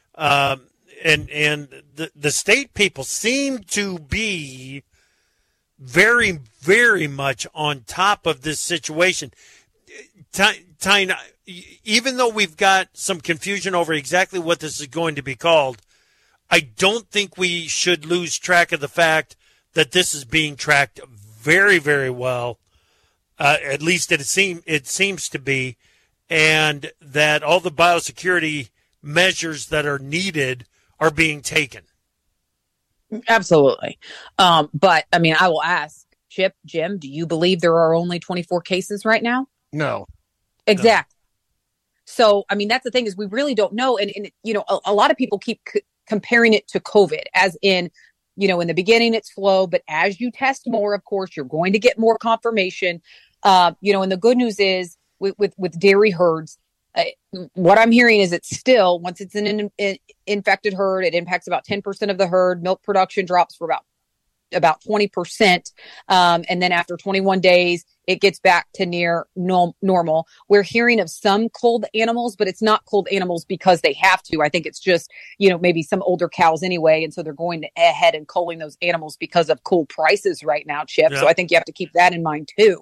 And the state people seem to be very, very much on top of this situation. Tyne, even though we've got some confusion over exactly what this is going to be called, I don't think we should lose track of the fact that this is being tracked very, very well. At least it seems to be, and that all the biosecurity measures that are needed are being taken. Absolutely. But I mean, I will ask Jim, do you believe there are only 24 cases right now? No. Exactly. No. So, I mean, that's the thing is we really don't know. And a lot of people keep comparing it to COVID as in, in the beginning it's slow, but as you test more, of course, you're going to get more confirmation. And the good news is with dairy herds, what I'm hearing is it's still, once it's an infected herd, it impacts about 10% of the herd. Milk production drops for about 20%. And then after 21 days, it gets back to near normal. We're hearing of some culled animals, but it's not culled animals because they have to. I think it's just, maybe some older cows anyway. And so they're going ahead and culling those animals because of cool prices right now, Chip. Yeah. So I think you have to keep that in mind too.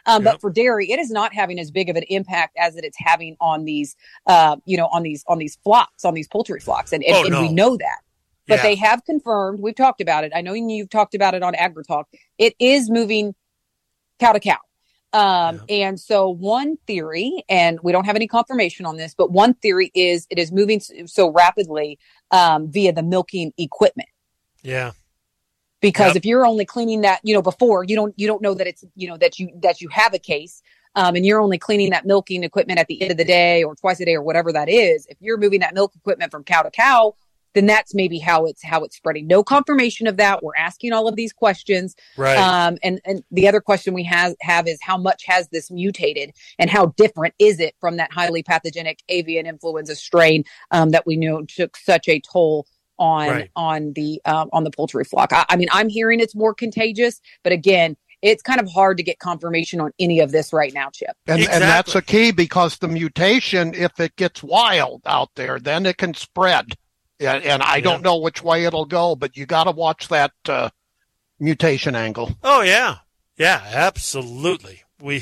But for dairy, it is not having as big of an impact as it's having on these, on these flocks, on these poultry flocks. And we know that. But they have confirmed, we've talked about it. I know you've talked about it on AgriTalk. It is moving cow to cow. And so one theory, and we don't have any confirmation on this, but one theory is it is moving so rapidly via the milking equipment. Yeah. Because if you're only cleaning that, before you don't know that it's, that you have a case, and you're only cleaning that milking equipment at the end of the day or twice a day or whatever that is. If you're moving that milk equipment from cow to cow, then that's maybe how it's spreading. No confirmation of that. We're asking all of these questions. Right. And the other question we have is how much has this mutated and how different is it from that highly pathogenic avian influenza strain that we knew took such a toll on the poultry flock. I mean, I'm hearing it's more contagious, but again, it's kind of hard to get confirmation on any of this right now, Chip. And that's a key, because the mutation, if it gets wild out there, then it can spread. And I don't know which way it'll go, but you got to watch that mutation angle. Oh yeah, absolutely.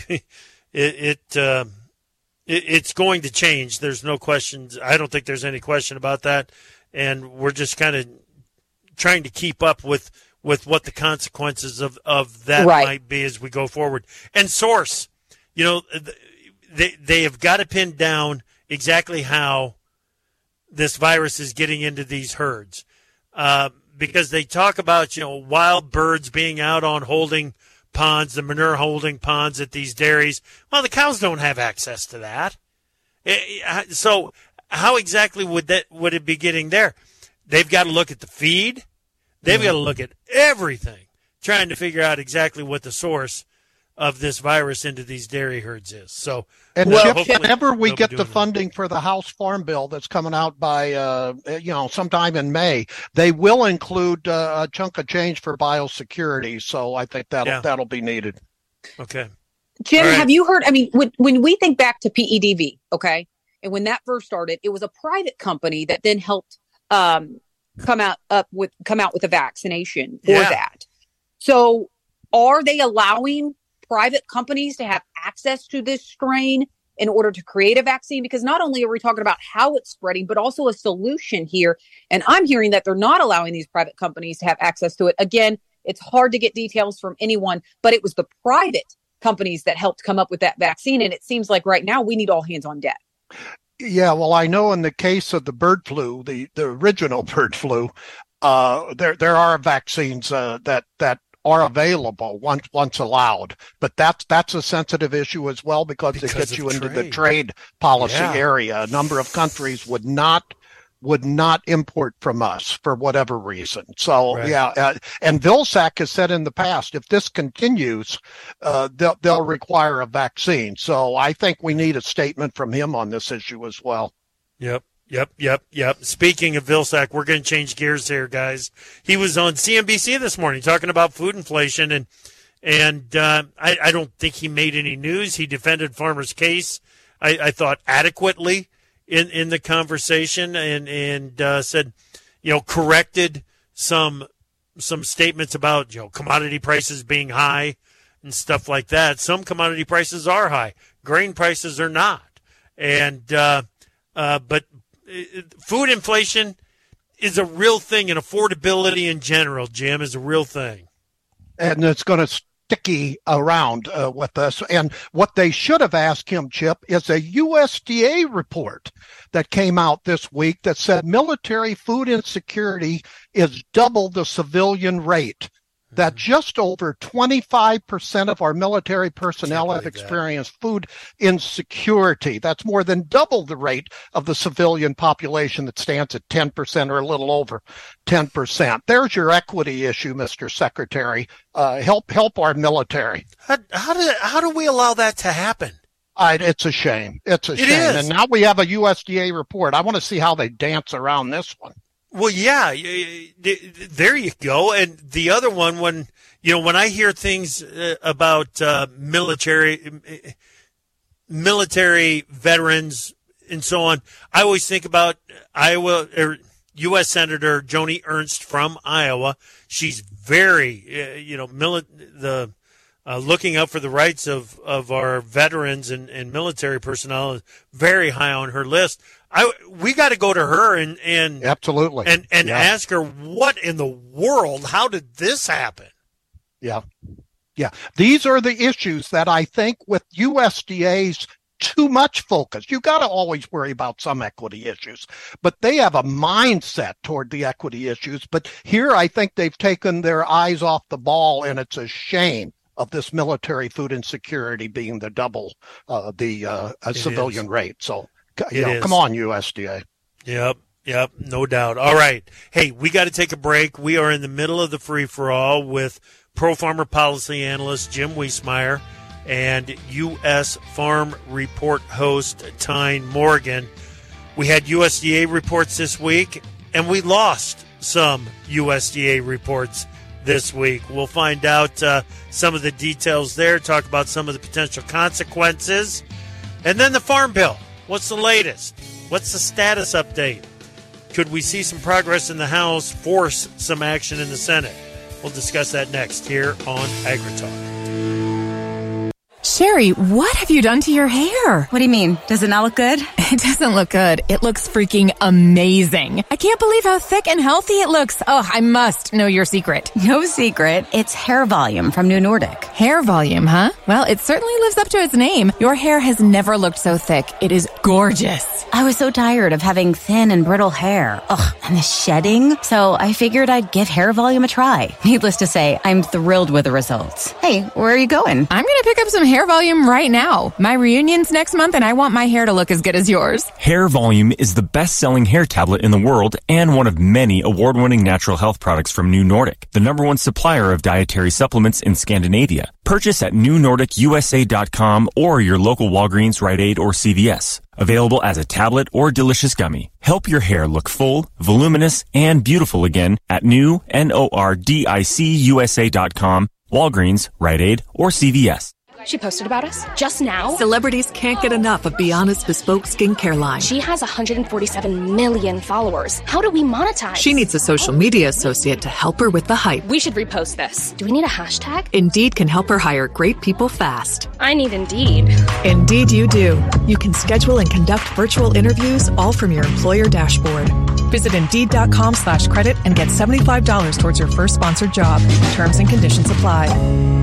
It's going to change. There's no questions. I don't think there's any question about that. And we're just kind of trying to keep up with what the consequences of that might be as we go forward. And source, they have got to pin down exactly how this virus is getting into these herds, because they talk about, wild birds being out on holding ponds, the manure holding ponds at these dairies. Well, the cows don't have access to that. So how exactly would it be getting there? They've got to look at the feed. They've got to look at everything, trying to figure out exactly what the source of this virus into these dairy herds is. So, and whenever we get the funding for the House Farm Bill that's coming out by, sometime in May, they will include a chunk of change for biosecurity. So I think that'll be needed. Okay. Jim, have you heard? I mean, when we think back to PEDV, okay, and when that first started, it was a private company that then helped come out with a vaccination for that. So, are they allowing private companies to have access to this strain in order to create a vaccine? Because not only are we talking about how it's spreading, but also a solution here. And I'm hearing that they're not allowing these private companies to have access to it. Again, it's hard to get details from anyone, but it was the private companies that helped come up with that vaccine. And it seems like right now we need all hands on deck. Yeah, well, I know in the case of the bird flu, the original bird flu, there are vaccines that are available once allowed, but that's a sensitive issue as well, because it gets you into the trade policy area. A number of countries would not import from us for whatever reason. So and Vilsack has said in the past, if this continues, they'll require a vaccine. So I think we need a statement from him on this issue as well. Yep. Speaking of Vilsack, we're going to change gears here, guys. He was on CNBC this morning talking about food inflation, and I don't think he made any news. He defended farmers' case, I thought, adequately in the conversation, and said, corrected some statements about commodity prices being high and stuff like that. Some commodity prices are high, grain prices are not, and but food inflation is a real thing, and affordability in general, Jim, is a real thing. And it's going to sticky around with us. And what they should have asked him, Chip, is a USDA report that came out this week that said military food insecurity is double the civilian rate. That just over 25% of our military personnel have experienced food insecurity. That's more than double the rate of the civilian population that stands at 10% or a little over 10%. There's your equity issue, Mr. Secretary. Help our military. How do we allow that to happen? It's a shame. It's a shame. Is. And now we have a USDA report. I want to see how they dance around this one. Well, yeah, there you go. And the other one, when I hear things about military veterans and so on, I always think about U.S. Senator Joni Ernst from Iowa. She's very, the looking out for the rights of our veterans and military personnel is very high on her list. We got to go to her and absolutely and ask her what in the world, how did this happen? Yeah. These are the issues that I think with USDA's too much focus. You got to always worry about some equity issues, but they have a mindset toward the equity issues. But here, I think they've taken their eyes off the ball, and it's a shame of this military food insecurity being the double civilian rate. So, come on, USDA. Yep, no doubt. All right. Hey, we got to take a break. We are in the middle of the free-for-all with Pro Farmer Policy Analyst Jim Wiesmeyer and U.S. Farm Report host Tyne Morgan. We had USDA reports this week, and we lost some USDA reports this week. We'll find out some of the details there, talk about some of the potential consequences, and then the Farm Bill. What's the latest? What's the status update? Could we see some progress in the House, force some action in the Senate? We'll discuss that next here on AgriTalk. Sherry, what have you done to your hair? What do you mean? Does it not look good? It doesn't look good. It looks freaking amazing. I can't believe how thick and healthy it looks. Oh, I must know your secret. No secret. It's hair volume from New Nordic. Hair volume, huh? Well, it certainly lives up to its name. Your hair has never looked so thick. It is gorgeous. I was so tired of having thin and brittle hair. Ugh, and the shedding. So I figured I'd give hair volume a try. Needless to say, I'm thrilled with the results. Hey, where are you going? I'm going to pick up some hair volume right now. My reunion's next month and I want my hair to look as good as yours. Hair Volume is the best-selling hair tablet in the world and one of many award-winning natural health products from New Nordic, the #1 supplier of dietary supplements in Scandinavia. Purchase at newnordicusa.com or your local Walgreens, Rite Aid, or CVS. Available as a tablet or delicious gummy. Help your hair look full, voluminous, and beautiful again at newnordicusa.com, Walgreens, Rite Aid, or CVS. She posted about us just now. Celebrities can't get enough of Be Honest bespoke skincare line. She has 147 million followers. How do we monetize? She needs a social media associate to help her with the hype. We should repost this. Do we need a hashtag? Indeed can help her hire great people fast. I need Indeed. Indeed you do. You can schedule and conduct virtual interviews all from your employer dashboard. Visit Indeed.com/credit and get $75 towards your first sponsored job. Terms and conditions apply.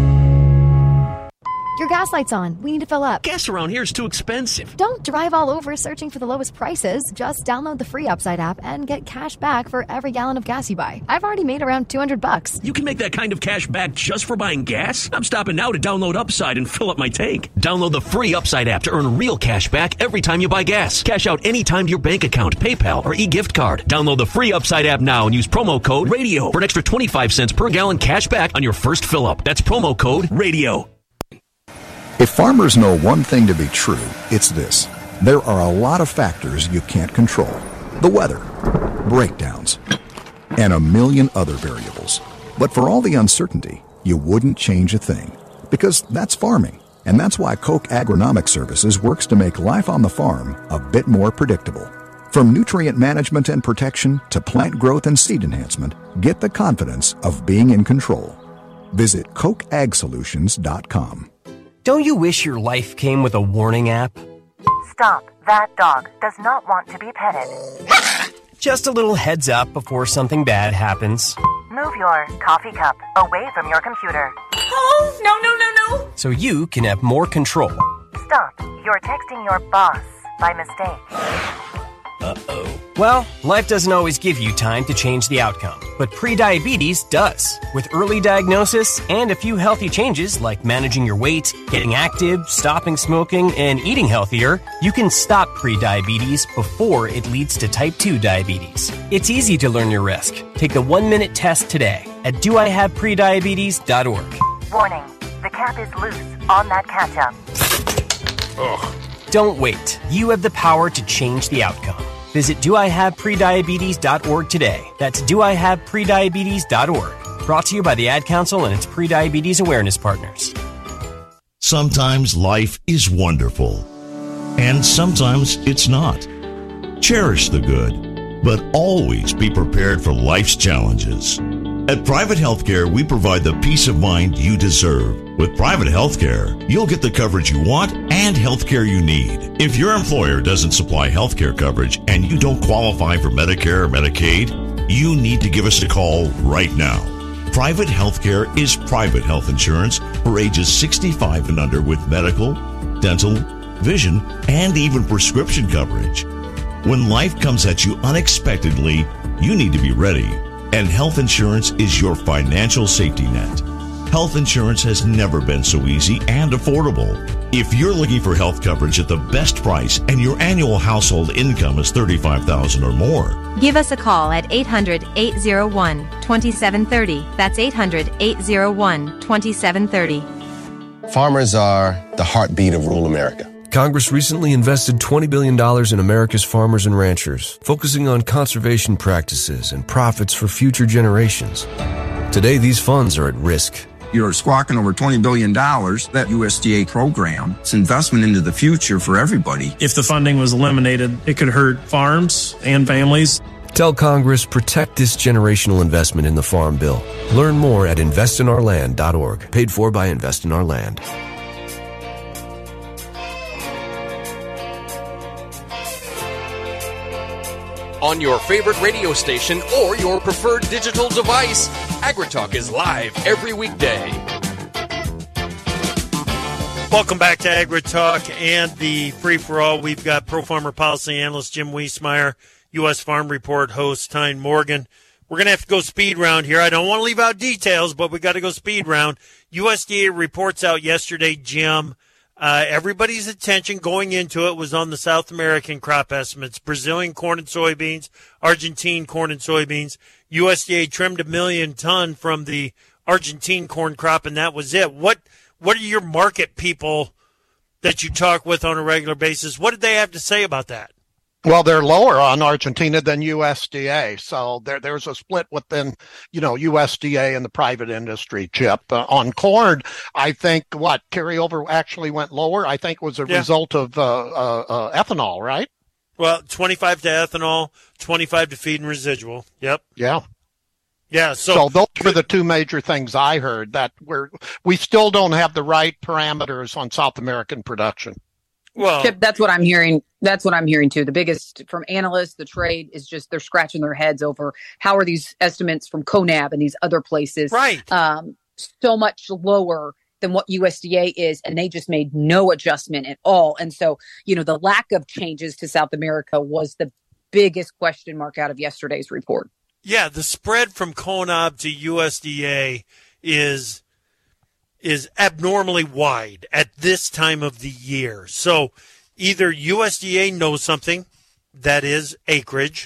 Your gas light's on. We need to fill up. Gas around here is too expensive. Don't drive all over searching for the lowest prices. Just download the free Upside app and get cash back for every gallon of gas you buy. I've already made around $200. You can make that kind of cash back just for buying gas? I'm stopping now to download Upside and fill up my tank. Download the free Upside app to earn real cash back every time you buy gas. Cash out anytime to your bank account, PayPal, or e-gift card. Download the free Upside app now and use promo code RADIO for an extra 25 cents per gallon cash back on your first fill up. That's promo code RADIO. If farmers know one thing to be true, it's this. There are a lot of factors you can't control. The weather, breakdowns, and a million other variables. But for all the uncertainty, you wouldn't change a thing. Because that's farming. And that's why Koch Agronomic Services works to make life on the farm a bit more predictable. From nutrient management and protection to plant growth and seed enhancement, get the confidence of being in control. Visit KochAgSolutions.com. Don't you wish your life came with a warning app? Stop. That dog does not want to be petted. Just a little heads up before something bad happens. Move your coffee cup away from your computer. Oh, no. So you can have more control. Stop. You're texting your boss by mistake. Uh-oh. Well, life doesn't always give you time to change the outcome, but prediabetes does. With early diagnosis and a few healthy changes like managing your weight, getting active, stopping smoking, and eating healthier, you can stop prediabetes before it leads to type 2 diabetes. It's easy to learn your risk. Take the 1-minute test today at doihaveprediabetes.org. Warning, the cap is loose on that ketchup. Ugh. Don't wait. You have the power to change the outcome. Visit doihaveprediabetes.org today. That's doihaveprediabetes.org. Brought to you by the Ad Council and its pre-diabetes awareness partners. Sometimes life is wonderful, and sometimes it's not. Cherish the good, but always be prepared for life's challenges. At Private Healthcare, we provide the peace of mind you deserve. With Private Healthcare, you'll get the coverage you want and healthcare you need. If your employer doesn't supply healthcare coverage and you don't qualify for Medicare or Medicaid, you need to give us a call right now. Private Healthcare is private health insurance for ages 65 and under with medical, dental, vision, and even prescription coverage. When life comes at you unexpectedly, you need to be ready. And health insurance is your financial safety net. Health insurance has never been so easy and affordable. If you're looking for health coverage at the best price and your annual household income is $35,000 or more, give us a call at 800-801-2730. That's 800-801-2730. Farmers are the heartbeat of rural America. Congress recently invested $20 billion in America's farmers and ranchers, focusing on conservation practices and profits for future generations. Today, these funds are at risk. You're squawking over $20 billion, that USDA program. It's investment into the future for everybody. If the funding was eliminated, it could hurt farms and families. Tell Congress, protect this generational investment in the Farm Bill. Learn more at investinourland.org. Paid for by Invest in Our Land. On your favorite radio station or your preferred digital device, AgriTalk is live every weekday. Welcome back to AgriTalk and the free-for-all. We've got Pro Farmer Policy Analyst Jim Wiesemeyer, U.S. Farm Report host Tyne Morgan. We're going to have to go speed round here. I don't want to leave out details, but we got to go speed round. USDA reports out yesterday, Jim. Everybody's attention going into it was on the South American crop estimates. Brazilian corn and soybeans, Argentine corn and soybeans. USDA trimmed 1 million ton from the Argentine corn crop, and that was it. What are your market people that you talk with on a regular basis? What did they have to say about that? Well, they're lower on Argentina than USDA, so there's a split within, USDA and the private industry, Chip. On corn, I think carryover actually went lower. I think it was a result of ethanol, right? Well, 25 to ethanol, 25 to feed and residual. Yep. Yeah. Yeah. So those were the two major things I heard, that we still don't have the right parameters on South American production. Well, Chip, that's what I'm hearing. That's what I'm hearing too. The biggest from analysts, the trade is just they're scratching their heads over how are these estimates from CONAB and these other places so much lower than what USDA is, and they just made no adjustment at all. And so, the lack of changes to South America was the biggest question mark out of yesterday's report. Yeah, the spread from CONAB to USDA is abnormally wide at this time of the year. So either USDA knows something, that is acreage,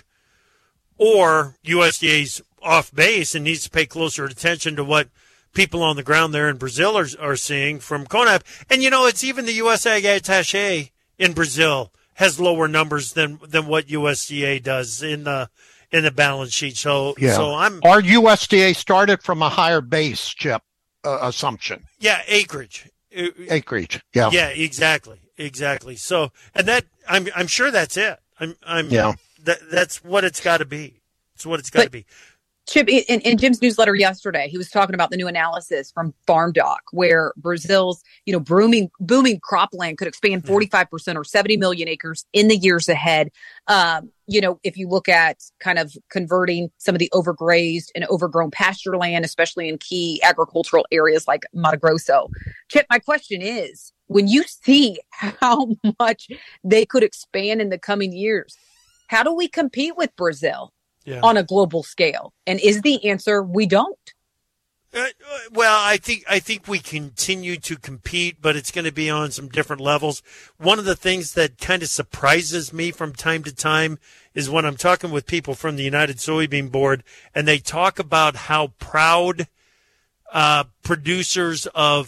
or USDA's off base and needs to pay closer attention to what people on the ground there in Brazil are seeing from CONAB. And, it's even the U.S. Ag Attaché in Brazil has lower numbers than what USDA does in the balance sheet. So our USDA started from a higher base, Chip. Assumption. Yeah, acreage. Acreage. Yeah. Yeah, exactly. So, and that I'm sure that's it. That's what it's got to be. It's what it's got to be. Chip, in Jim's newsletter yesterday, he was talking about the new analysis from FarmDoc, where Brazil's, booming cropland could expand 45% or 70 million acres in the years ahead. If you look at kind of converting some of the overgrazed and overgrown pasture land, especially in key agricultural areas like Mato Grosso. Chip, my question is, when you see how much they could expand in the coming years, how do we compete with Brazil? On a global scale? And is the answer we don't? Well, I think we continue to compete, but it's going to be on some different levels. One of the things that kind of surprises me from time to time is when I'm talking with people from the United Soybean Board, and they talk about how proud producers of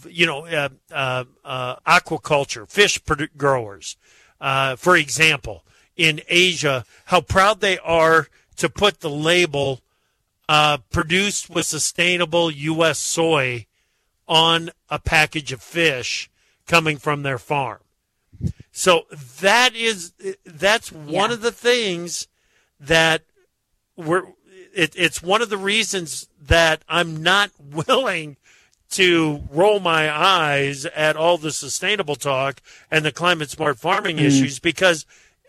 aquaculture, fish growers, for example, in Asia, how proud they are to put the label produced with sustainable U.S. soy on a package of fish coming from their farm. So that's one of the things that it's one of the reasons that I'm not willing to roll my eyes at all the sustainable talk and the climate smart farming issues because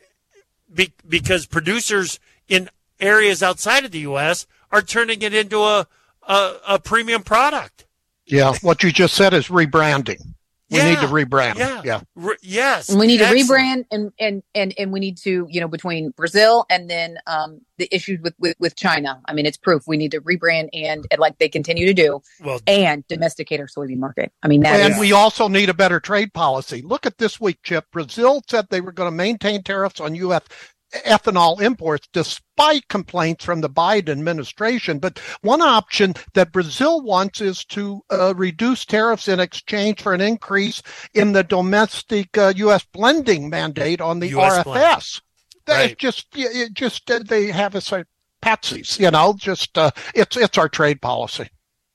producers in areas outside of the U.S. are turning it into a premium product. Yeah, what you just said is rebranding. We need to rebrand. Yeah. Yes. We need to rebrand and we need to, between Brazil and then the issues with China. I mean, it's proof we need to rebrand and like they continue to do and domesticate our soybean market. I mean, we also need a better trade policy. Look at this week, Chip. Brazil said they were going to maintain tariffs on U.S. ethanol imports despite complaints from the Biden administration. But one option that Brazil wants is to reduce tariffs in exchange for an increase in the domestic U.S. blending mandate on the US RFS. They have us like patsies, it's our trade policy.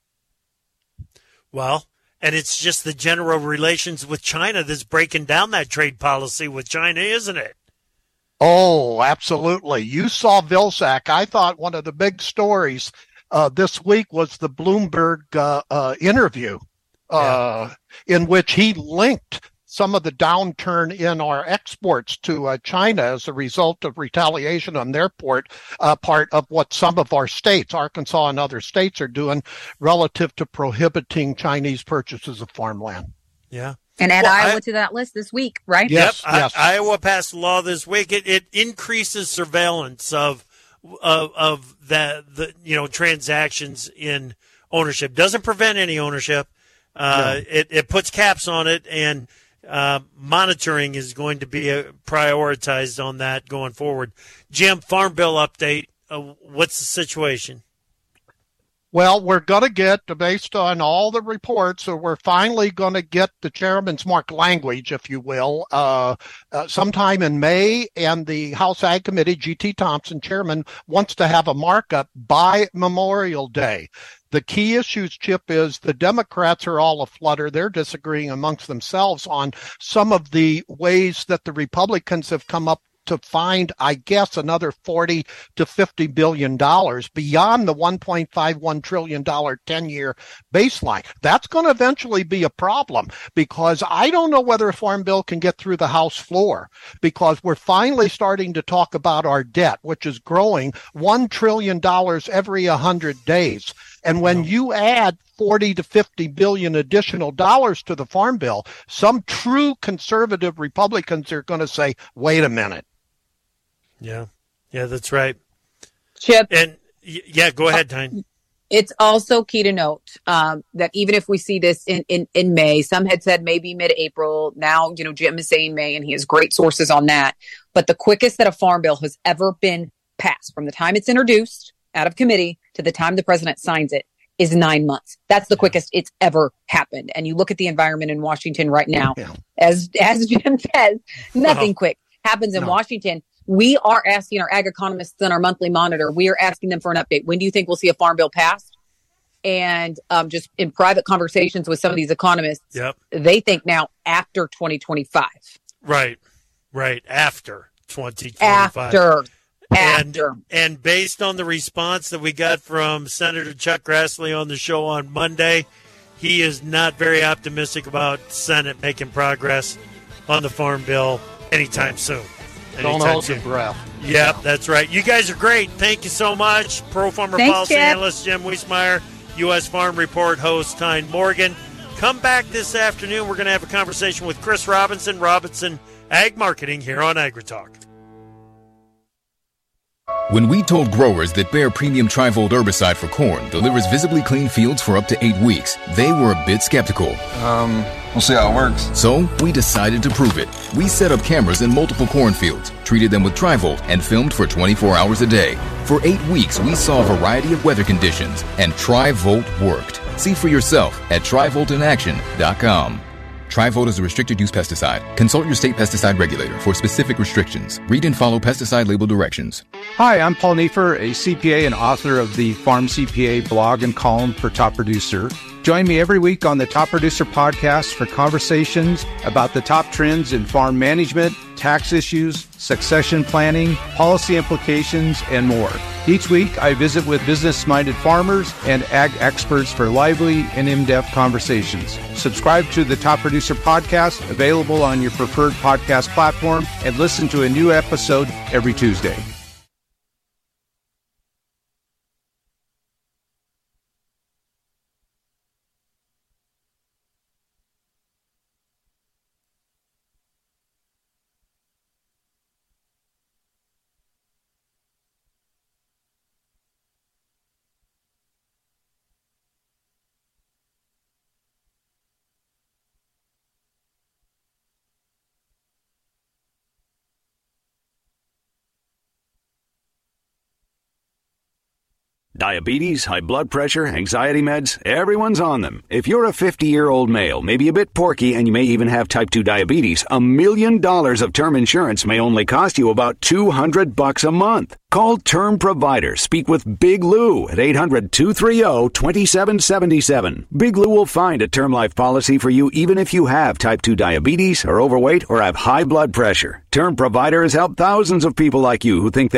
Well, and it's just the general relations with China that's breaking down that trade policy with China, isn't it? Oh, absolutely. You saw Vilsack. I thought one of the big stories this week was the Bloomberg interview in which he linked some of the downturn in our exports to China as a result of retaliation on their part of what some of our states, Arkansas and other states, are doing relative to prohibiting Chinese purchases of farmland. Yeah. And add Iowa to that list this week, right? Yes. Iowa passed a law this week. It increases surveillance of the transactions in ownership. Doesn't prevent any ownership. It puts caps on it, and monitoring is going to be prioritized on that going forward. Jim, Farm Bill update. What's the situation? Well, we're going to get, based on all the reports, so we're finally going to get the chairman's mark language, if you will, sometime in May. And the House Ag Committee, G.T. Thompson, chairman, wants to have a markup by Memorial Day. The key issues, Chip, is the Democrats are all aflutter. They're disagreeing amongst themselves on some of the ways that the Republicans have come up to find, I guess, another $40 to $50 billion beyond the $1.51 trillion 10-year baseline. That's going to eventually be a problem because I don't know whether a farm bill can get through the House floor because we're finally starting to talk about our debt, which is growing $1 trillion every 100 days. And when you add 40 to 50 billion additional dollars to the farm bill, some true conservative Republicans are going to say, wait a minute. Yeah, that's right. Chip. And go ahead, Tyne. It's also key to note that even if we see this in May, some had said maybe mid-April. Now, Jim is saying May, and he has great sources on that. But the quickest that a farm bill has ever been passed, from the time it's introduced out of committee to the time the president signs it, is 9 months. That's the quickest it's ever happened. And you look at the environment in Washington right now, as Jim says, nothing quick happens in Washington. We are asking our ag economists on our monthly monitor, we are asking them for an update. When do you think we'll see a farm bill passed? And just in private conversations with some of these economists, they think now after 2025. Right. After 2025. And based on the response that we got from Senator Chuck Grassley on the show on Monday, he is not very optimistic about Senate making progress on the farm bill anytime soon. Don't hold your breath. Yep, that's right. You guys are great. Thank you so much. Pro Farmer Policy Analyst Jim Wiesemeyer, U.S. Farm Report host Tyne Morgan. Come back this afternoon. We're going to have a conversation with Chris Robinson Ag Marketing here on AgriTalk. When we told growers that Bayer Premium Tri-Volt herbicide for corn delivers visibly clean fields for up to 8 weeks, they were a bit skeptical. We'll see how it works. So we decided to prove it. We set up cameras in multiple cornfields, treated them with Tri-Volt, and filmed for 24 hours a day. For 8 weeks, we saw a variety of weather conditions, and Tri-Volt worked. See for yourself at TriVoltInAction.com. Tri-Volt is a restricted-use pesticide. Consult your state pesticide regulator for specific restrictions. Read and follow pesticide label directions. Hi, I'm Paul Neiffer, a CPA and author of the Farm CPA blog and column for Top Producer. Join me every week on the Top Producer Podcast for conversations about the top trends in farm management, tax issues, succession planning, policy implications, and more. Each week, I visit with business-minded farmers and ag experts for lively and in-depth conversations. Subscribe to the Top Producer Podcast, available on your preferred podcast platform, and listen to a new episode every Tuesday. Diabetes, high blood pressure, anxiety meds, everyone's on them. If you're a 50-year-old male, maybe a bit porky, and you may even have type 2 diabetes, $1 million of term insurance may only cost you about $200 a month. Call Term Provider. Speak with Big Lou at 800-230-2777. Big Lou will find a term life policy for you even if you have type 2 diabetes, are overweight, or have high blood pressure. Term Provider has helped thousands of people like you who think they